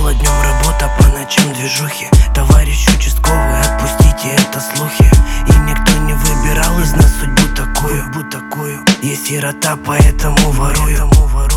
Школа днем, работа, по ночам движухи. Товарищ участковый, отпустите, это слухи. И никто не выбирал из нас судьбу такую. Я сирота, поэтому ворую.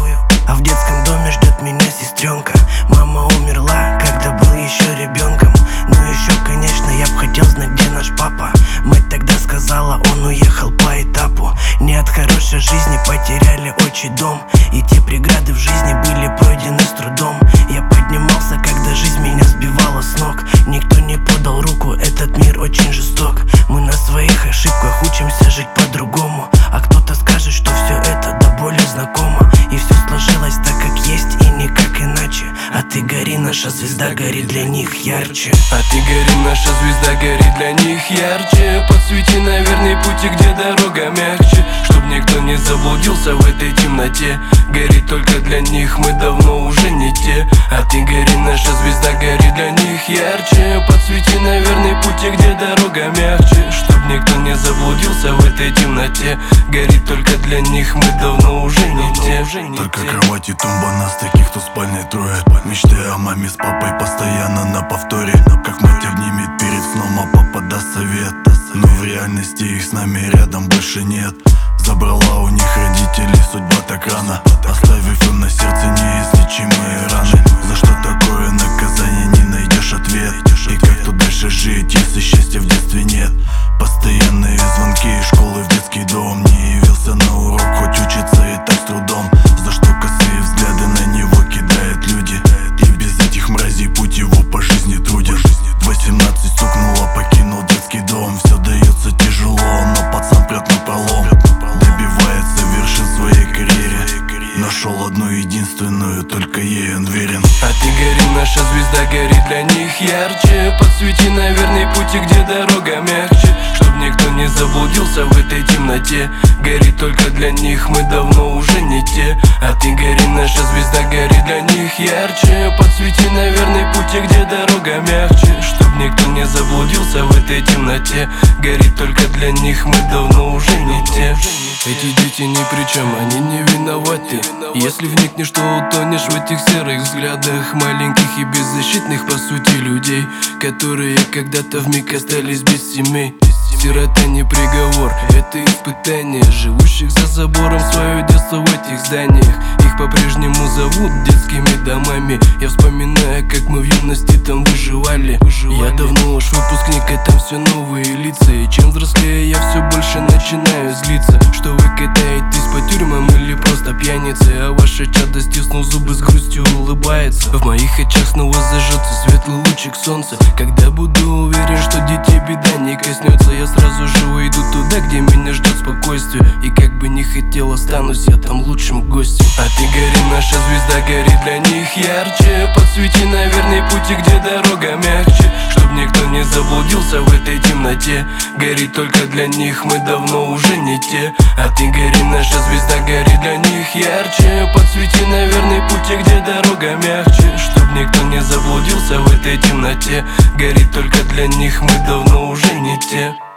А в детском доме ждет меня сестренка. Мама умерла, когда был еще ребенком. Ну еще, конечно, я б хотел знать, где наш папа. Мать тогда сказала, он уехал по этапу. Не от хорошей жизни потеряли отчий дом. И те преграды в жизни были пройдены с трудом. Я поднимался, когда жизнь меня сбивала с ног. Никто не подал руку, этот мир очень жесток. Мы на своих ошибках учимся жить по-другому. А кто-то скажет, что все это до боли знакомо. И все сложилось так, как есть, и никак иначе. А ты гори, наша звезда, гори для них ярче. А ты гори, наша звезда, гори для них ярче. Подсвети на верный пути, где дорога мягче, чтоб никто не заблудился в этой темноте. Гори только для них, мы давно уже не те. А ты гори, наша звезда, гори для них ярче. Подсвети на верный пути, где дорога мягче, чтоб никто не заблудился в этой темноте. Гори только для них, мы давно уже не те. Только кровать и тумба, нас таких, кто спальней трое. Мечты о маме с папой постоянно на повторе. Как мать обнимет перед сном, а папа даст совет. Но в реальности их с нами рядом больше нет. Забрала у них родителей судьба так рано, оставив им на сердце неизлечимые раны. За что такое наказание, не найдешь ответ. И как тут дальше жить, если счастья в детстве нет? Постоянные звонки из школы в детский дом. Не явился на урок, хоть учится и так с трудом. За что косые взгляды на него кидают люди. И без этих мразей путь его по жизни труден. 18 стукнуло, покинул детский дом. Все дается тяжело, но пацан прет напролом. Добивается вершин своей карьере. Нашел одну единственную, только ей он верен. А ты гори, наша звезда, гори для них ярче. Подсвети на верный пути, где дорога мягче, чтоб никто не заблудился в этой темноте. Гори только для них, мы давно уже не те. А ты гори, наша звезда, гори для них ярче. Подсвети на верный пути, где дорога мягче, чтоб никто не заблудился в этой темноте. Гори только для них, мы давно уже не те. Эти дети ни при чем, они не виноваты. Если вникнешь, то утонешь в этих серых взглядах маленьких и беззащитных, по сути, людей, которые когда-то вмиг остались без семей. Сирота не приговор, это испытание живущих за забором свое детство в этих зданиях. Их по-прежнему зовут детскими домами. Я вспоминаю, как мы в юности там выживали. Я давно уж выпускник, а там все новые лица. И чем взрослее я, все больше начинаю злиться. Что вы катаетесь по тюрьмам или просто пьяницы, а ваша чадо, стиснув зубы, с грустью улыбается. В моих очах снова зажжется светлый лучик солнца. Когда буду уверен, что детей беда не коснется, я сразу же уйду туда, где меня ждет спокойствие. И как бы не хотел, останусь я там лучшим гостем. А ты гори, наша звезда, гори для них ярче. Подсвети на верный пути, где дорога мягче, чтоб никто не заблудился в этой темноте. Гори только для них, мы давно уже не те. А ты гори, наша звезда, гори для них ярче. Подсвети на верный пути, где дорога мягче, чтоб никто не заблудился в этой темноте. Гори только для них, мы давно уже не те.